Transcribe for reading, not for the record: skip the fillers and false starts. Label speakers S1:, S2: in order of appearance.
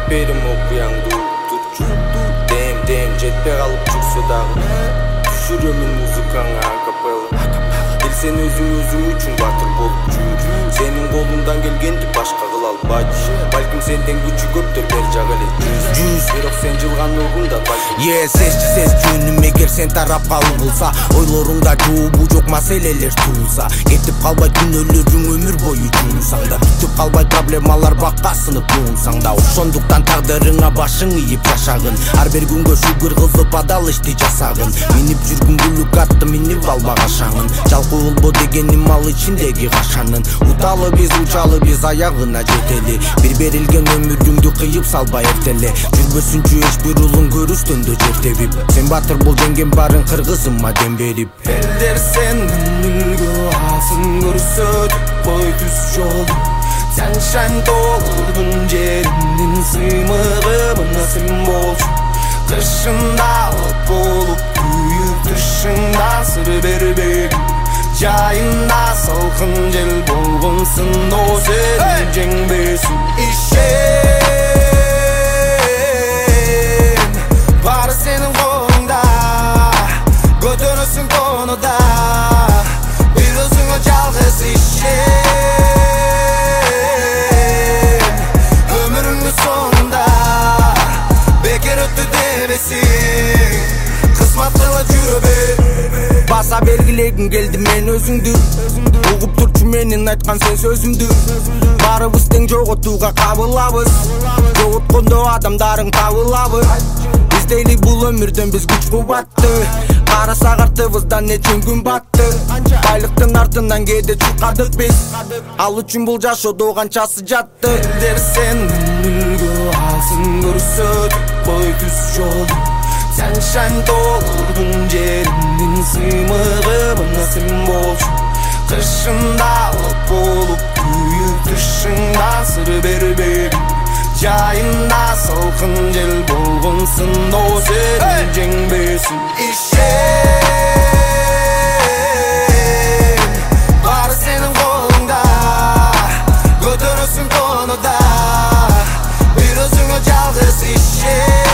S1: берем окуяңды турчу дем жетпей калып жүрсө дагы түшүрөмүн музыкаңа акапелла бил сен өзүң үчүн батыр болуп жүр сенин колуңдан келгенди башка кыла албайчы балким сенден күчү көптөр бер жак эле жүз бирок сен жылган ургунда
S2: сез жөнүм эгер сен тарап калуу кылса ойлоруңда жообу жок маселелер туулса кетип калбайт күнөөлөрүң өмүр бою жуунсаң да бүтүп калбайт проблемалар бакка сынып жуунсаң да ошондуктан тагдырыңа башың ийип жашагын ар бир күнгө шүгүр кылып адал ишти жасагын минип жүргүн бүлүк атты минип албага шаңын жалкоо болбо дегеним ал ичиндеги кашанын уталы биз учалы биз аягына жетели бир берилген өмүрүңдү кыйып салба эртеле жүрбөсүнчү эч бир улуң көрүстөн да жер тебип сен батыр бол жеңген барын кыргызыма дем берип
S3: элдер сенден үлгү алсын көрсөтүп кой түз жолду Sunshine толурдун жериндин сыймыгымына сен болчу кышында от болуп күйүп тышыңда сыр бербегин жайында салкын жел болгонсун о сен жеңбесиң ишен баары сенин колуңда көтөрөсүң конуда бир өзүңө жалгыз ишен өмүрүңдүн соңунда бекер өттү дебесиң кызмат кыла жүрө бер баса белгилегим келди мен өзүңдү угуп турчу менин айткан сен сөзүмдү баарыбыз тең жоготууга кабылабыз жоготкондо адамдарың табылабы издейли бул өмүрдөн биз күч кубатты карасак артыбыздан нечен күн батты байлыктын артынан кээде чуркадык биз ал үчүн бул жашоодо канчасы жатты элдер сенден үлгү алсын көрсөтүп кой түз жолду Sunshine толурдун жериндин сыймыгымына сен болчу кышында от болуп күйүп тышыңда сыр бербегин жайында салкын жел болгонсун о сен жеңбесиң ишен баары сенин колуңда көтөрөсүң конуда бир өзүңө жалгыз ишен